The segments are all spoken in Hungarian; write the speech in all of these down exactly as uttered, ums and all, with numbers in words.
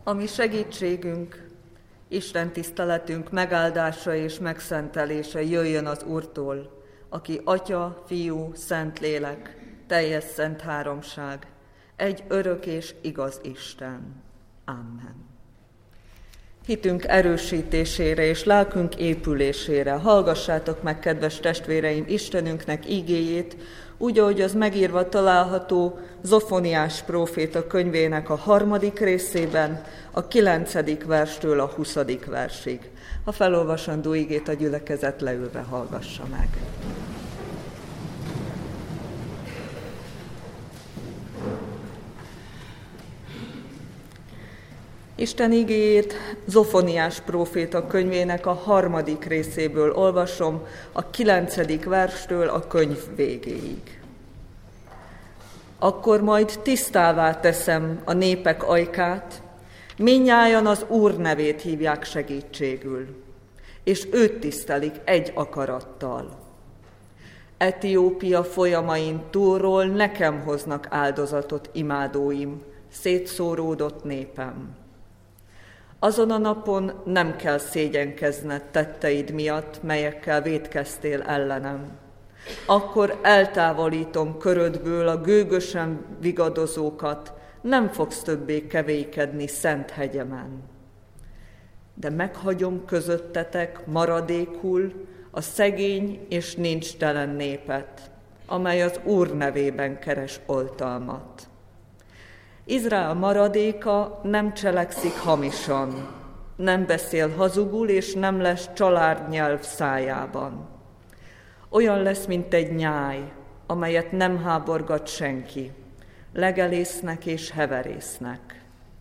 Ami segítségünk, Isten tiszteletünk megáldása és megszentelése jöjjön az Úrtól, aki Atya, Fiú, Szentlélek, teljes szent háromság, egy örök és igaz Isten. Amen. Hitünk erősítésére és lelkünk épülésére hallgassátok meg, kedves testvéreim, Istenünknek ígéjét, úgy, ahogy az megírva található Zofoniás próféta könyvének a harmadik részében, a kilencedik verstől a huszadik versig. A felolvasandó ígét a gyülekezet leülve hallgassa meg. Isten igéjét Zofoniás próféta könyvének a harmadik részéből olvasom, a kilencedik verstől a könyv végéig. Akkor majd tisztává teszem a népek ajkát, mindnyájan az Úr nevét hívják segítségül, és őt tisztelik egy akarattal. Etiópia folyamain túlról nekem hoznak áldozatot imádóim, szétszóródott népem. Azon a napon nem kell szégyenkezned tetteid miatt, melyekkel vétkeztél ellenem. Akkor eltávolítom körödből a gőgösen vigadozókat, nem fogsz többé kevékedni szent hegyemen. De meghagyom közöttetek maradékul a szegény és nincs telen népet, amely az Úr nevében keres oltalmat. Izrael maradéka nem cselekszik hamisan, nem beszél hazugul, és nem lesz családnyelv szájában. Olyan lesz, mint egy nyáj, amelyet nem háborgat senki, legelésznek és heverésznek.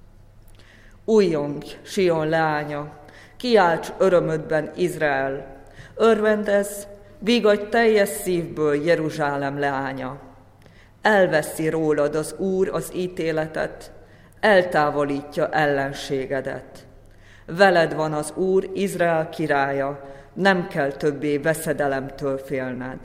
Újjongj, Sion leánya, kiálts örömödben, Izrael, örvendezz, vigadj teljes szívből, Jeruzsálem leánya. Elveszi rólad az Úr az ítéletet, eltávolítja ellenségedet. Veled van az Úr, Izrael királya, nem kell többé veszedelemtől félned.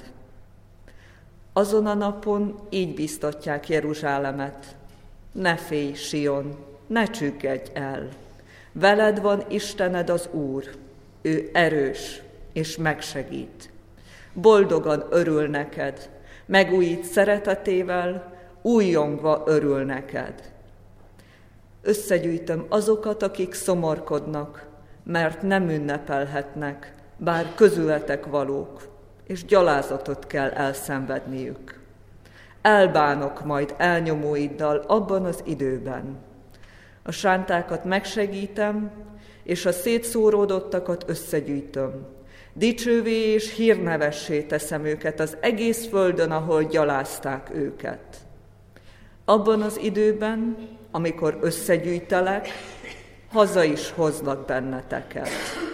Azon a napon így biztatják Jeruzsálemet: ne félj, Sion, ne csüggedj el. Veled van Istened az Úr, ő erős és megsegít. Boldogan örül neked, megújít szeretetével, újjongva örül neked. Összegyűjtöm azokat, akik szomorkodnak, mert nem ünnepelhetnek, bár közületek valók, és gyalázatot kell elszenvedniük. Elbánok majd elnyomóiddal abban az időben. A sántákat megsegítem, és a szétszóródottakat összegyűjtöm. Dicsővé és hírnevessé teszem őket az egész földön, ahol gyalázták őket. Abban az időben, amikor összegyűjtelek, haza is hozlak benneteket.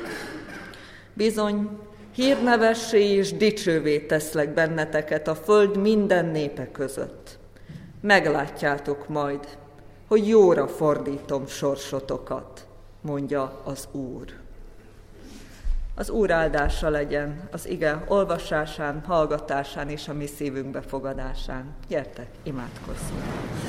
Bizony, hírnevessé és dicsővé teszlek benneteket a föld minden népe között. Meglátjátok majd, hogy jóra fordítom sorsotokat, mondja az Úr. Az Úr áldása legyen az ige olvasásán, hallgatásán és a mi szívünk befogadásán. Gyertek, imádkozzunk!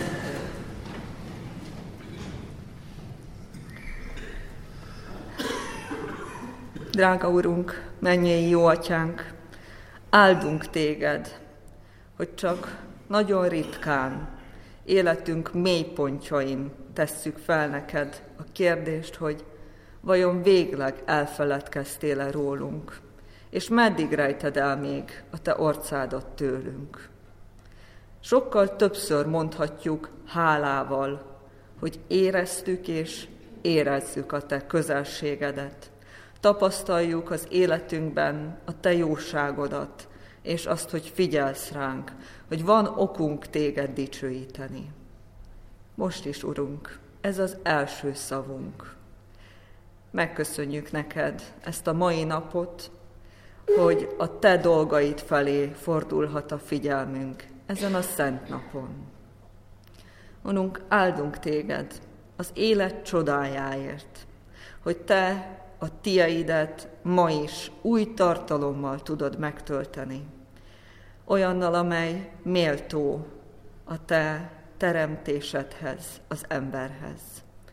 Drága Urunk, mennyei jó Atyánk, áldunk Téged, hogy csak nagyon ritkán, életünk mélypontjain tesszük fel neked a kérdést, hogy vajon végleg elfeledkeztél-e rólunk, és meddig rejted el még a Te orcádat tőlünk. Sokkal többször mondhatjuk hálával, hogy éreztük és érezzük a Te közelségedet. Tapasztaljuk az életünkben a Te jóságodat, és azt, hogy figyelsz ránk, hogy van okunk Téged dicsőíteni. Most is, Urunk, ez az első szavunk. Megköszönjük neked ezt a mai napot, hogy a Te dolgaid felé fordulhat a figyelmünk ezen a szent napon. Urunk, áldunk Téged az élet csodájáért, hogy Te a Tieidet ma is új tartalommal tudod megtölteni, olyannal, amely méltó a Te teremtésedhez, az emberhez.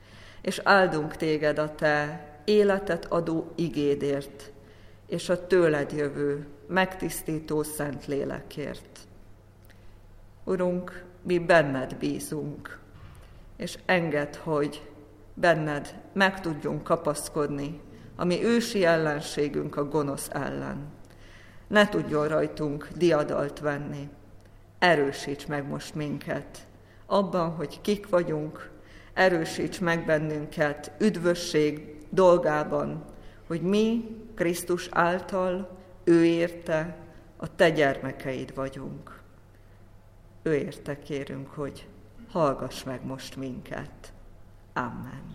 és áldunk téged a te életet adó igédért, és a tőled jövő, megtisztító szent lélekért. Urunk, mi benned bízunk, és engedd, hogy benned meg tudjunk kapaszkodni, ami ősi ellenségünk a gonosz ellen. Ne tudjon rajtunk diadalt venni. Erősíts meg most minket abban, hogy kik vagyunk, erősíts meg bennünket üdvösség dolgában, hogy mi Krisztus által, ő érte, a te gyermekeid vagyunk. Ő érte kérünk, hogy hallgass meg most minket. Amen.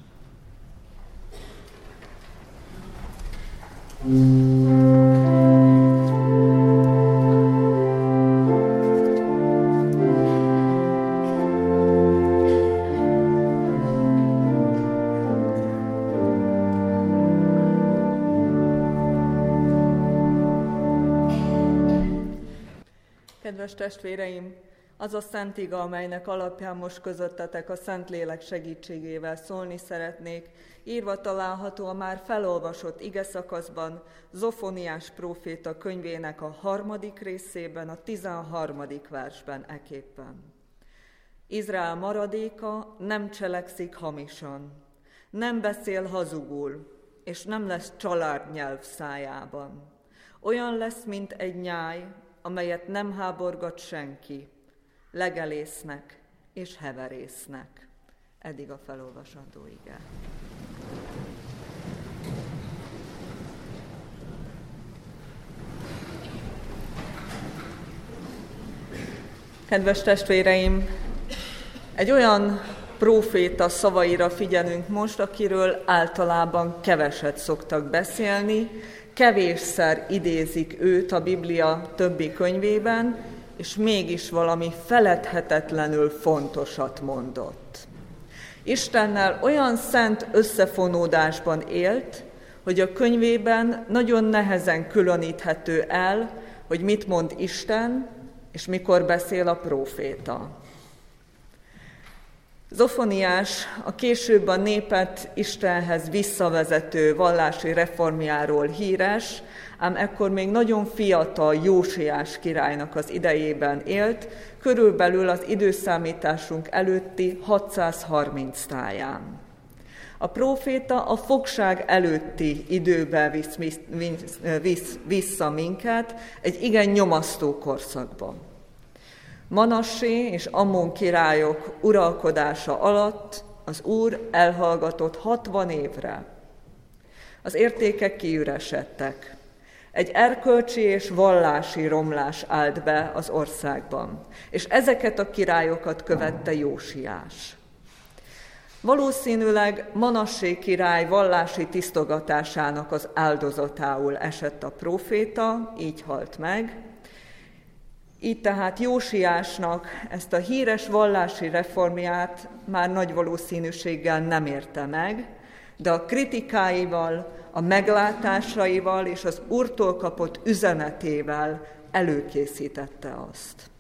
Kedves testvéreim, az a szent iga, amelynek alapján most közöttetek a Szentlélek segítségével szólni szeretnék, írva található a már felolvasott igeszakaszban, Zofoniás próféta könyvének a harmadik részében, a tizenharmadik versben eképpen. Izrael maradéka nem cselekszik hamisan, nem beszél hazugul, és nem lesz családnyelv szájában. Olyan lesz, mint egy nyáj, amelyet nem háborgat senki, legelésznek és heverésznek. Eddig a felolvasandó ige. Kedves testvéreim, egy olyan próféta szavaira figyelünk most, akiről általában keveset szoktak beszélni, kevésszer idézik őt a Biblia többi könyvében, és mégis valami feledhetetlenül fontosat mondott. Istennel olyan szent összefonódásban élt, hogy a könyvében nagyon nehezen különíthető el, hogy mit mond Isten, és mikor beszél a próféta. Zofoniás a később a népet Istenhez visszavezető vallási reformjáról híres, ám ekkor még nagyon fiatal Jósiás királynak az idejében élt, körülbelül az időszámításunk előtti hatszázharminc táján. A próféta a fogság előtti időbe visz, visz, visz vissza minket, egy igen nyomasztó korszakban. Manassé és Ammon királyok uralkodása alatt az Úr elhallgatott hatvan évre. Az értékek kiüresedtek. Egy erkölcsi és vallási romlás állt be az országban, és ezeket a királyokat követte Jósiás. Valószínűleg Manassé király vallási tisztogatásának az áldozatául esett a próféta, így halt meg. Így tehát Jósiásnak ezt a híres vallási reformját már nagy valószínűséggel nem érte meg, de a kritikáival, a meglátásaival és az Úrtól kapott üzenetével előkészítette azt.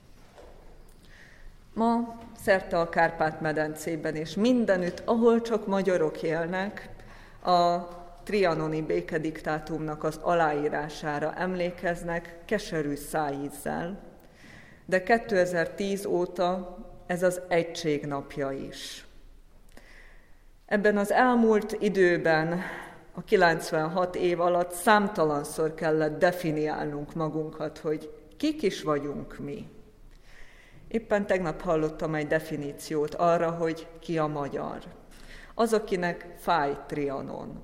Ma szerte a Kárpát-medencében és mindenütt, ahol csak magyarok élnek, a trianoni békediktátumnak az aláírására emlékeznek keserű szájízzel, de kétezer-tíz óta ez az egység napja is. Ebben az elmúlt időben, a kilencvenhat év alatt számtalanszor kellett definiálnunk magunkat, hogy kik is vagyunk mi. Éppen tegnap hallottam egy definíciót arra, hogy ki a magyar. Az, akinek fáj Trianon.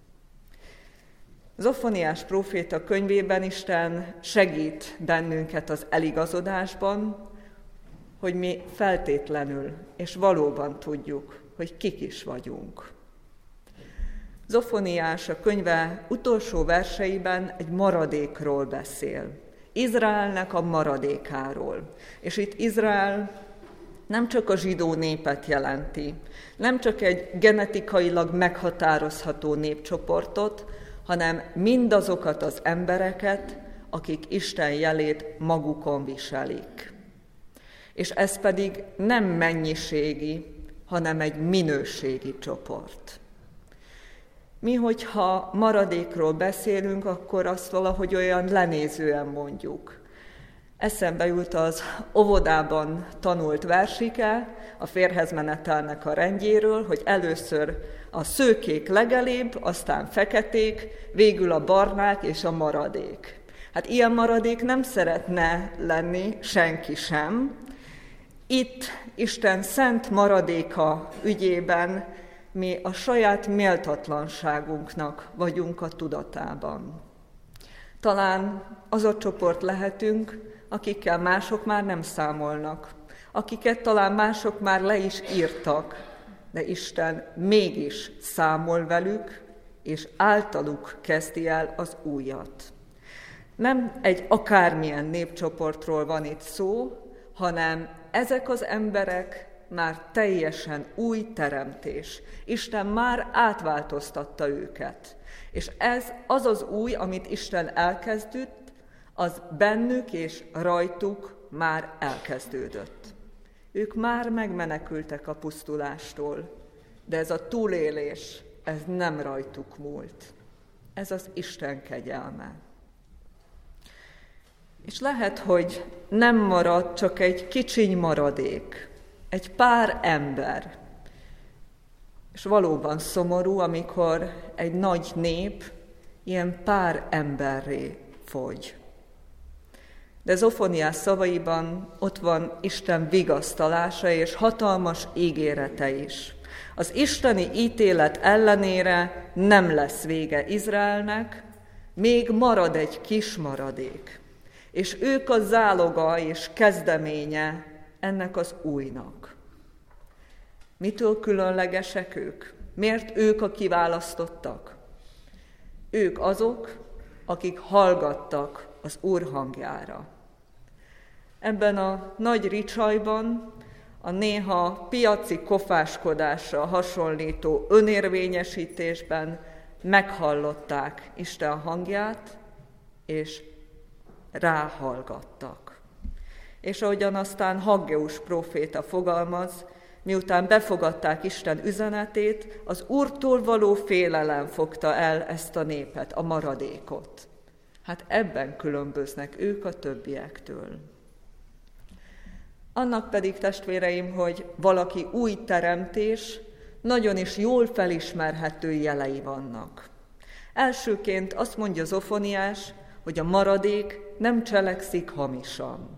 Zofoniás próféta könyvében Isten segít bennünket az eligazodásban, hogy mi feltétlenül és valóban tudjuk, hogy kik is vagyunk. Zofoniás a könyve utolsó verseiben egy maradékról beszél. Izraelnek a maradékáról. És itt Izrael nem csak a zsidó népet jelenti, nem csak egy genetikailag meghatározható népcsoportot, hanem mindazokat az embereket, akik Isten jelét magukon viselik. És ez pedig nem mennyiségi, hanem egy minőségi csoport. Mi, hogyha maradékról beszélünk, akkor azt valahogy olyan lenézően mondjuk. Eszembe jut az óvodában tanult versike, a férjhez menetelnek a rendjéről, hogy először a szőkék legelébb, aztán feketék, végül a barnák és a maradék. Hát ilyen maradék nem szeretne lenni senki sem. Itt Isten szent maradéka ügyében mi a saját méltatlanságunknak vagyunk a tudatában. Talán az a csoport lehetünk, akikkel mások már nem számolnak, akiket talán mások már le is írtak, de Isten mégis számol velük, és általuk kezdi el az újat. Nem egy akármilyen népcsoportról van itt szó, hanem ezek az emberek már teljesen új teremtés. Isten már átváltoztatta őket. És ez az az új, amit Isten elkezdett, az bennük és rajtuk már elkezdődött. Ők már megmenekültek a pusztulástól, de ez a túlélés, ez nem rajtuk múlt. Ez az Isten kegyelme. És lehet, hogy nem marad csak egy kicsiny maradék, egy pár ember. És valóban szomorú, amikor egy nagy nép ilyen pár emberré fogy. De Zofoniás szavaiban ott van Isten vigasztalása és hatalmas ígérete is. Az isteni ítélet ellenére nem lesz vége Izraelnek, még marad egy kis maradék. És ők a záloga és kezdeménye ennek az újnak. Mitől különlegesek ők? Miért ők a kiválasztottak? Ők azok, akik hallgattak az Úr hangjára. Ebben a nagy ricsajban, a néha piaci kofáskodásra hasonlító önérvényesítésben meghallották Isten hangját, és ráhallgattak. És ahogyan aztán Haggeus próféta fogalmaz, miután befogadták Isten üzenetét, az Úrtól való félelem fogta el ezt a népet, a maradékot. Hát ebben különböznek ők a többiektől. Annak pedig, testvéreim, hogy valaki új teremtés, nagyon is jól felismerhető jelei vannak. Elsőként azt mondja Zofoniás, hogy a maradék nem cselekszik hamisan.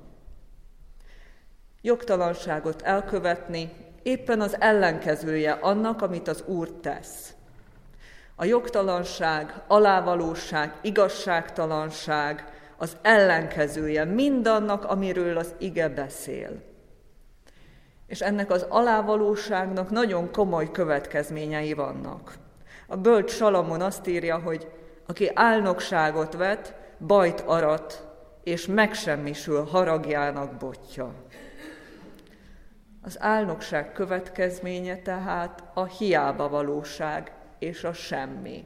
Jogtalanságot elkövetni éppen az ellenkezője annak, amit az Úr tesz. A jogtalanság, alávalóság, igazságtalanság az ellenkezője mindannak, amiről az ige beszél. És ennek az alávalóságnak nagyon komoly következményei vannak. A bölcs Salamon azt írja, hogy aki álnokságot vet, bajt arat, és megsemmisül haragjának botja. Az álnokság következménye tehát a hiába valóság és a semmi.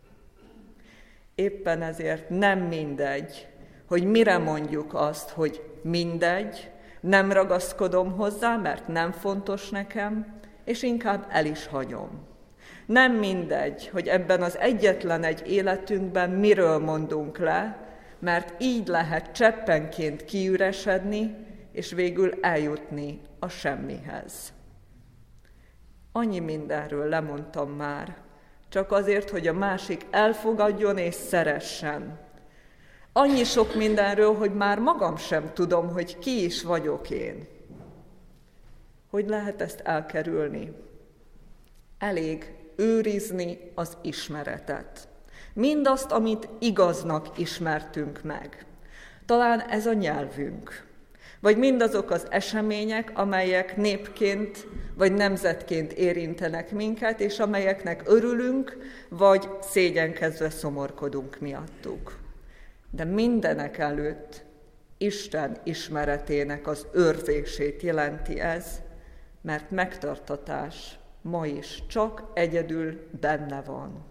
Éppen ezért nem mindegy, hogy mire mondjuk azt, hogy mindegy, nem ragaszkodom hozzá, mert nem fontos nekem, és inkább el is hagyom. Nem mindegy, hogy ebben az egyetlen egy életünkben miről mondunk le, mert így lehet cseppenként kiüresedni, és végül eljutni a semmihez. Annyi mindenről lemondtam már, csak azért, hogy a másik elfogadjon és szeressen. Annyi sok mindenről, hogy már magam sem tudom, hogy ki is vagyok én. Hogy lehet ezt elkerülni? Elég őrizni az ismeretet. Mindazt, amit igaznak ismertünk meg. Talán ez a nyelvünk. Vagy mindazok az események, amelyek népként vagy nemzetként érintenek minket, és amelyeknek örülünk, vagy szégyenkezve szomorkodunk miattuk. De mindenek előtt Isten ismeretének az őrzését jelenti ez, mert megtartatás ma is csak egyedül benne van.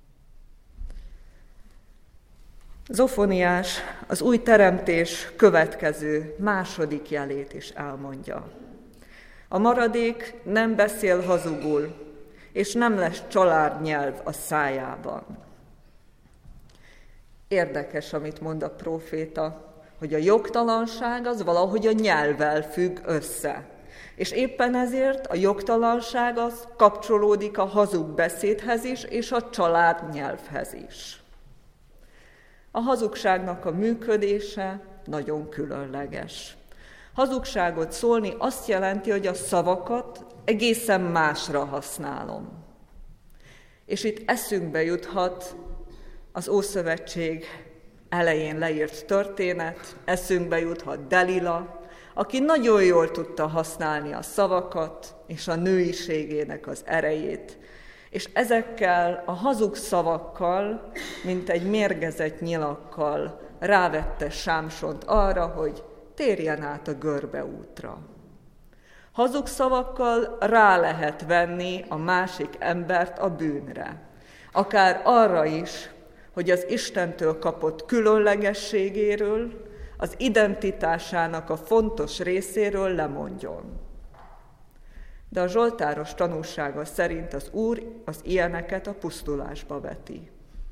Zofoniás az új teremtés következő második jelét is elmondja. A maradék nem beszél hazugul, és nem lesz családnyelv a szájában. Érdekes, amit mond a próféta, hogy a jogtalanság az valahogy a nyelvvel függ össze. És éppen ezért a jogtalanság az kapcsolódik a hazug beszédhez is, és a családnyelvhez is. A hazugságnak a működése nagyon különleges. Hazugságot szólni azt jelenti, hogy a szavakat egészen másra használom. És itt eszünkbe juthat az Ószövetség elején leírt történet, eszünkbe juthat Delila, aki nagyon jól tudta használni a szavakat és a nőiségének az erejét, és ezekkel a hazug szavakkal, mint egy mérgezett nyilakkal rávette Sámsont arra, hogy térjen át a görbeútra. Hazug szavakkal rá lehet venni a másik embert a bűnre, akár arra is, hogy az Istentől kapott különlegességéről, az identitásának a fontos részéről lemondjon. De a zsoltáros tanúsága szerint az Úr az ilyeneket a pusztulásba veti.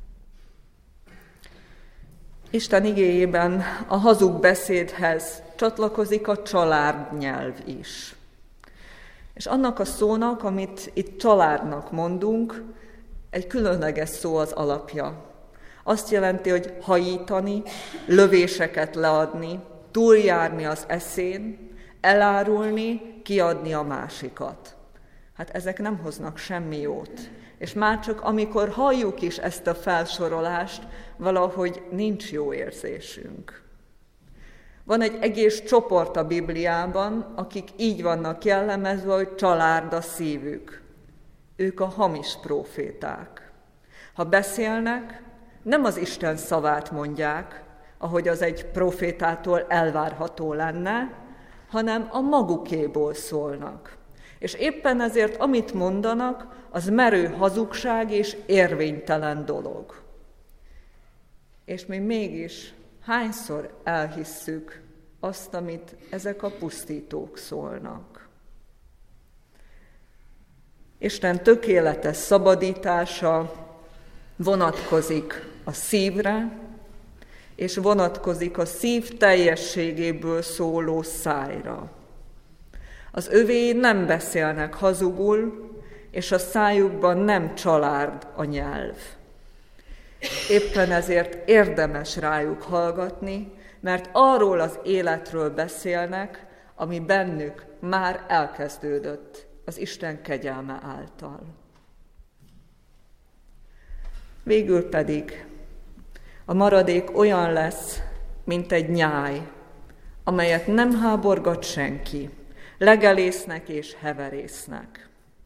Isten igéjében a hazug beszédhez csatlakozik a családnyelv is. És annak a szónak, amit itt családnak mondunk, egy különleges szó az alapja. Azt jelenti, hogy hajítani, lövéseket leadni, túljárni az eszén, elárulni, kiadni a másikat. Hát ezek nem hoznak semmi jót. És már csak amikor halljuk is ezt a felsorolást, valahogy nincs jó érzésünk. Van egy egész csoport a Bibliában, akik így vannak jellemezve, hogy család a szívük. Ők a hamis próféták. Ha beszélnek, nem az Isten szavát mondják, ahogy az egy prófétától elvárható lenne, hanem a magukéból szólnak. És éppen ezért, amit mondanak, az merő hazugság és érvénytelen dolog. És mi mégis hányszor elhisszük azt, amit ezek a pusztítók szólnak. Isten tökéletes szabadítása vonatkozik a szívre, és vonatkozik a szív teljességéből szóló szájra. Az övéi nem beszélnek hazugul, és a szájukban nem család a nyelv. Éppen ezért érdemes rájuk hallgatni, mert arról az életről beszélnek, ami bennük már elkezdődött az Isten kegyelme által. Végül pedig a maradék olyan lesz, mint egy nyáj, amelyet nem háborgat senki, legelésznek és heverésznek.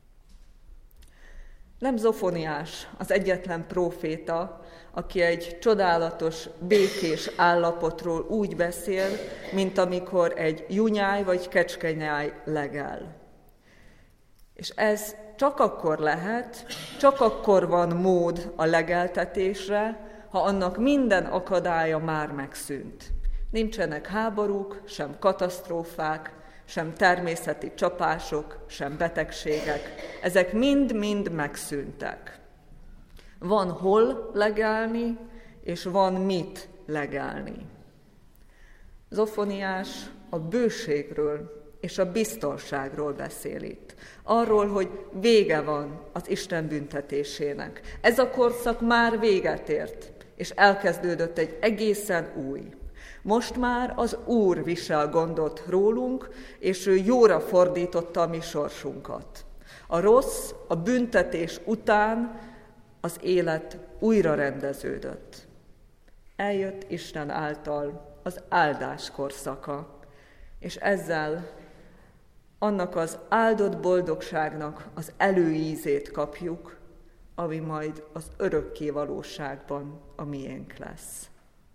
Nem Zofoniás az egyetlen próféta, aki egy csodálatos, békés állapotról úgy beszél, mint amikor egy junyáj vagy kecskenyáj legel. És ez csak akkor lehet, csak akkor van mód a legeltetésre, ha annak minden akadálya már megszűnt. Nincsenek háborúk, sem katasztrófák, sem természeti csapások, sem betegségek. Ezek mind-mind megszűntek. Van hol legelni, és van mit legelni. Zofoniás a bőségről és a biztonságról beszél itt. Arról, hogy vége van az Isten büntetésének. Ez a korszak már véget ért, és elkezdődött egy egészen új. Most már az Úr visel gondot rólunk, és ő jóra fordította a mi sorsunkat. A rossz, a büntetés után az élet újra rendeződött. Eljött Isten által az áldás korszaka, és ezzel annak az áldott boldogságnak az előízét kapjuk, ami majd az örökké valóságban a miénk lesz.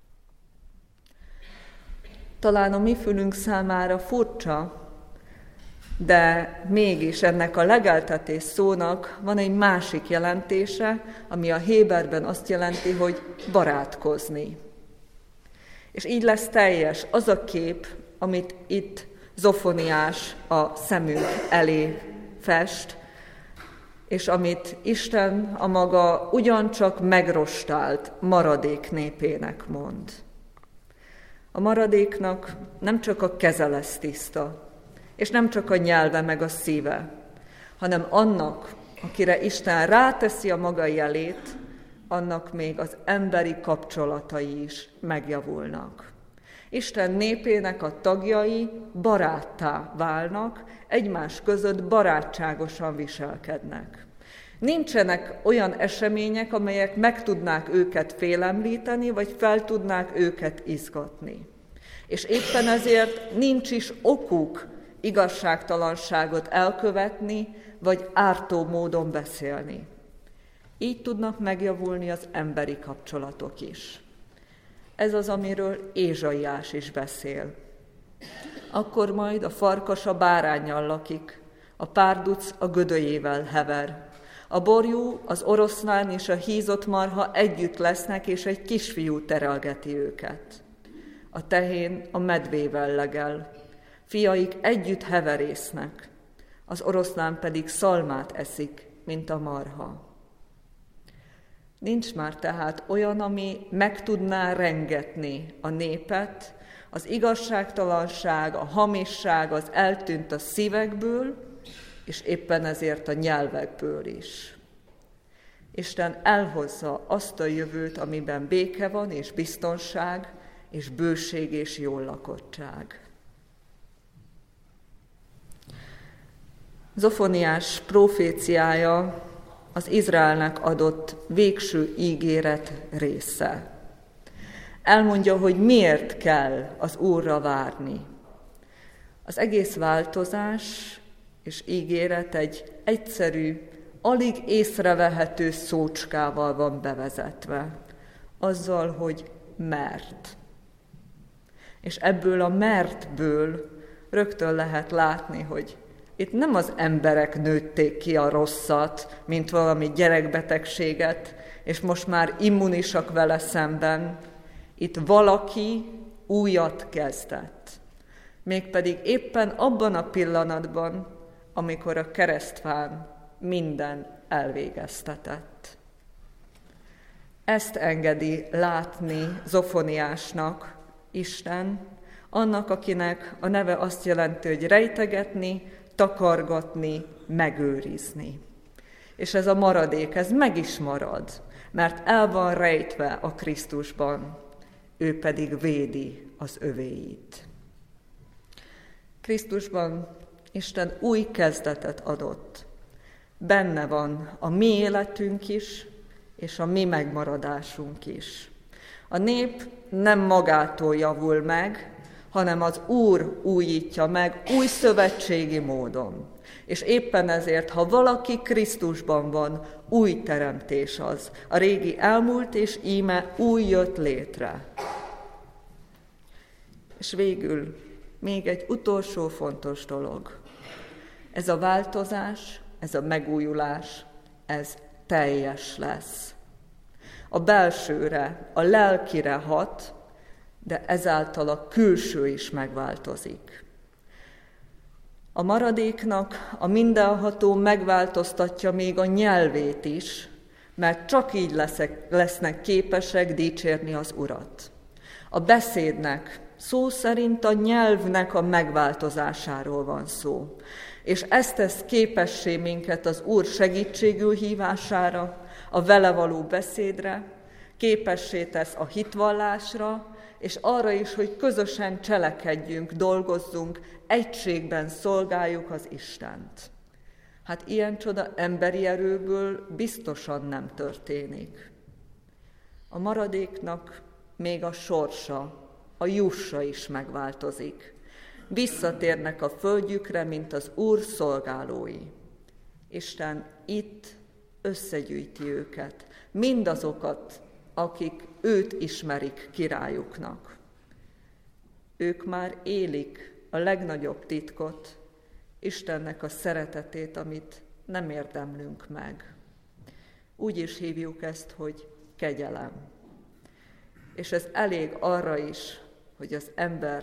Talán a mi fülünk számára furcsa, de mégis ennek a legeltetés szónak van egy másik jelentése, ami a héberben azt jelenti, hogy barátkozni. És így lesz teljes az a kép, amit itt Zofoniás a szemünk elé fest, és amit Isten a maga ugyancsak megrostált maradék népének mond. A maradéknak nem csak a keze lesz tiszta, és nem csak a nyelve meg a szíve, hanem annak, akire Isten ráteszi a maga jelét, annak még az emberi kapcsolatai is megjavulnak. Isten népének a tagjai baráttá válnak, egymás között barátságosan viselkednek. Nincsenek olyan események, amelyek meg tudnák őket félemlíteni, vagy fel tudnák őket izgatni. És éppen ezért nincs is okuk igazságtalanságot elkövetni, vagy ártó módon beszélni. Így tudnak megjavulni az emberi kapcsolatok is. Ez az, amiről Ézsaiás is beszél. Akkor majd a farkas a báránnyal lakik, a párduc a gödöjével hever. A borjú, az oroszlán és a hízott marha együtt lesznek, és egy kisfiú terelgeti őket. A tehén a medvével legel, fiaik együtt heverésznek, az oroszlán pedig szalmát eszik, mint a marha. Nincs már tehát olyan, ami meg tudná rengetni a népet, az igazságtalanság, a hamisság, az eltűnt a szívekből, és éppen ezért a nyelvekből is. Isten elhozza azt a jövőt, amiben béke van, és biztonság, és bőség, és jól lakottság. Zofoniás proféciája az Izraelnek adott végső ígéret része. Elmondja, hogy miért kell az Úrra várni. Az egész változás és ígéret egy egyszerű, alig észrevehető szócskával van bevezetve. Azzal, hogy mert. És ebből a mertből rögtön lehet látni, hogy itt nem az emberek nőtték ki a rosszat, mint valami gyerekbetegséget, és most már immunisak vele szemben. Itt valaki újat kezdett. Mégpedig éppen abban a pillanatban, amikor a keresztfán minden elvégeztetett. Ezt engedi látni Zofoniásnak Isten, annak, akinek a neve azt jelenti, hogy rejtegetni, takargatni, megőrizni. És ez a maradék, ez meg is marad, mert el van rejtve a Krisztusban, ő pedig védi az övéit. Krisztusban Isten új kezdetet adott. Benne van a mi életünk is, és a mi megmaradásunk is. A nép nem magától javul meg, hanem az Úr újítja meg új szövetségi módon. És éppen ezért, ha valaki Krisztusban van, új teremtés az. A régi elmúlt, és íme új jött létre. És végül még egy utolsó fontos dolog. Ez a változás, ez a megújulás, ez teljes lesz. A belsőre, a lelkire hat, de ezáltal a külső is megváltozik. A maradéknak a mindenható megváltoztatja még a nyelvét is, mert csak így leszek, lesznek képesek dicsérni az Urat. A beszédnek, szó szerint a nyelvnek a megváltozásáról van szó. És ezt tesz képessé minket az Úr segítségül hívására, a vele való beszédre, képessé tesz a hitvallásra, és arra is, hogy közösen cselekedjünk, dolgozzunk, egységben szolgáljuk az Istent. Hát ilyen csoda emberi erőből biztosan nem történik. A maradéknak még a sorsa, a jussa is megváltozik. Visszatérnek a földjükre, mint az Úr szolgálói. Isten itt összegyűjti őket, mindazokat, akik őt ismerik királyuknak. Ők már élik a legnagyobb titkot, Istennek a szeretetét, amit nem érdemlünk meg. Úgy is hívjuk ezt, hogy kegyelem. És ez elég arra is, hogy az embert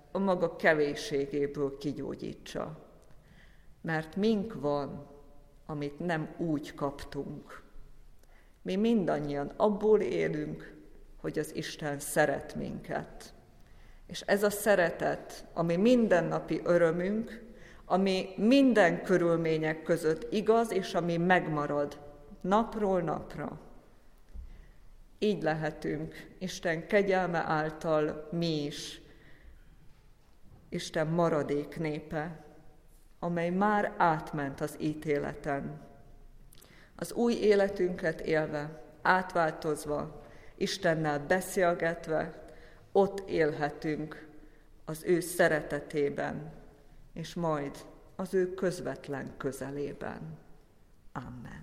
a maga kevésségéből kigyógyítsa. Mert mink van, amit nem úgy kaptunk. Mi mindannyian abból élünk, hogy az Isten szeret minket. És ez a szeretet, ami mindennapi örömünk, ami minden körülmények között igaz, és ami megmarad napról napra. Így lehetünk Isten kegyelme által mi is Isten maradék népe, amely már átment az ítéleten. Az új életünket élve, átváltozva, Istennel beszélgetve, ott élhetünk az ő szeretetében, és majd az ő közvetlen közelében. Amen.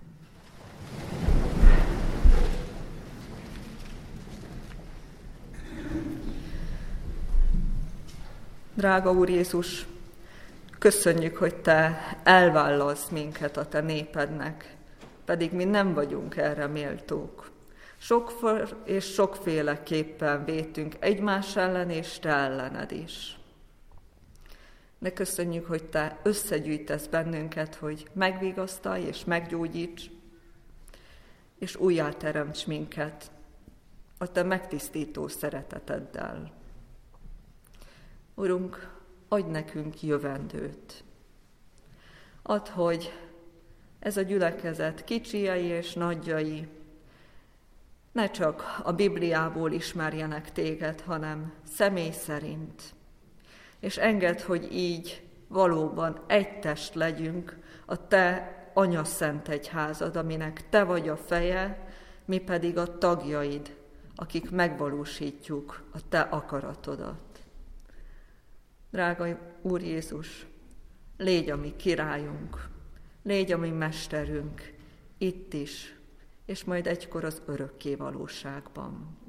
Drága Úr Jézus, köszönjük, hogy Te elvállasz minket a Te népednek, pedig mi nem vagyunk erre méltók. Sokfor és sokféleképpen vétünk egymás ellen és Te ellened is. De köszönjük, hogy Te összegyűjtesz bennünket, hogy megvigasztalj és meggyógyíts, és újjáteremts minket a Te megtisztító szereteteddel. Urunk, adj nekünk jövendőt. Add, hogy ez a gyülekezet kicsiei és nagyjai ne csak a Bibliából ismerjenek Téged, hanem személy szerint. És engedd, hogy így valóban egy test legyünk, a Te anyaszent egyházad, aminek Te vagy a feje, mi pedig a tagjaid, akik megvalósítjuk a Te akaratodat. Drága Úr Jézus, légy a mi királyunk, légy a mi mesterünk, itt is, és majd egykor az örökké valóságban.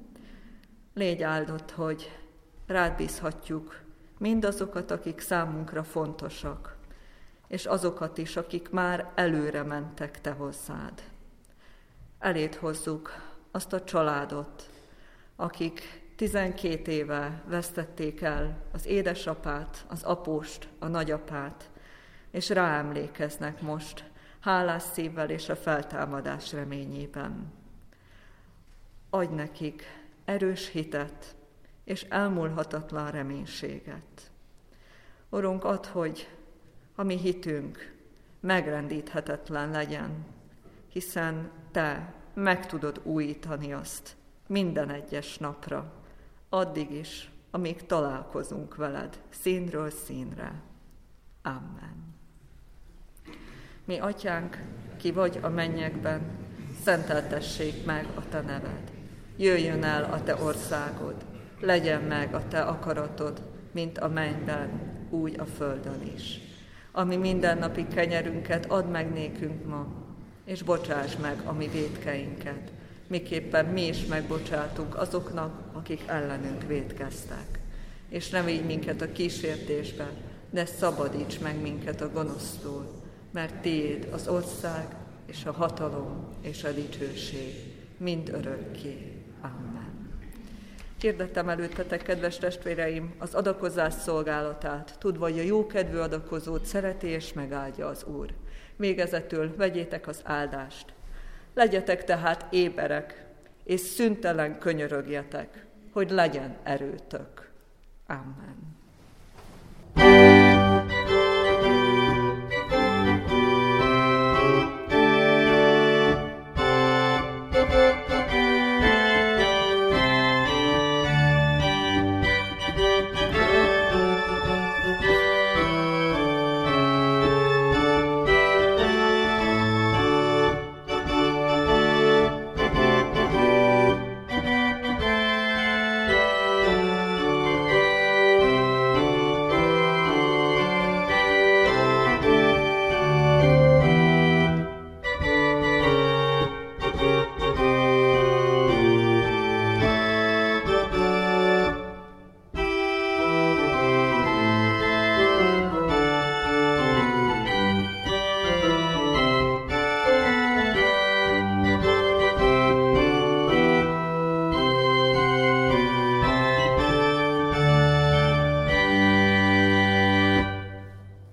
Légy áldott, hogy rád bízhatjuk mindazokat, akik számunkra fontosak, és azokat is, akik már előre mentek Te hozzád. Eléd hozzuk azt a családot, akik tizenkét éve vesztették el az édesapát, az apóst, a nagyapát, és ráemlékeznek most hálás szívvel és a feltámadás reményében. Adj nekik erős hitet és elmúlhatatlan reménységet. Urunk, add, hogy a mi hitünk megrendíthetetlen legyen, hiszen Te meg tudod újítani azt minden egyes napra, addig is, amíg találkozunk veled színről színre. Amen. Mi Atyánk, ki vagy a mennyekben, szenteltessék meg a Te neved. Jöjjön el a Te országod, legyen meg a Te akaratod, mint a mennyben, úgy a földön is. Ami mindennapi kenyerünket add meg nékünk ma, és bocsáss meg a mi vétkeinket, miképpen mi is megbocsátunk azoknak, akik ellenünk vétkeztek. És ne vigy minket a kísértésbe, de szabadíts meg minket a gonosztól, mert Tiéd az ország, és a hatalom, és a dicsőség, mind örökké. Amen. Hirdettem előttetek, kedves testvéreim, az adakozás szolgálatát, tudva, hogy a jókedvű adakozót szereti és megáldja az Úr. Végezetül vegyétek az áldást. Legyetek tehát éberek, és szüntelen könyörögjetek, hogy legyen erőtök. Amen.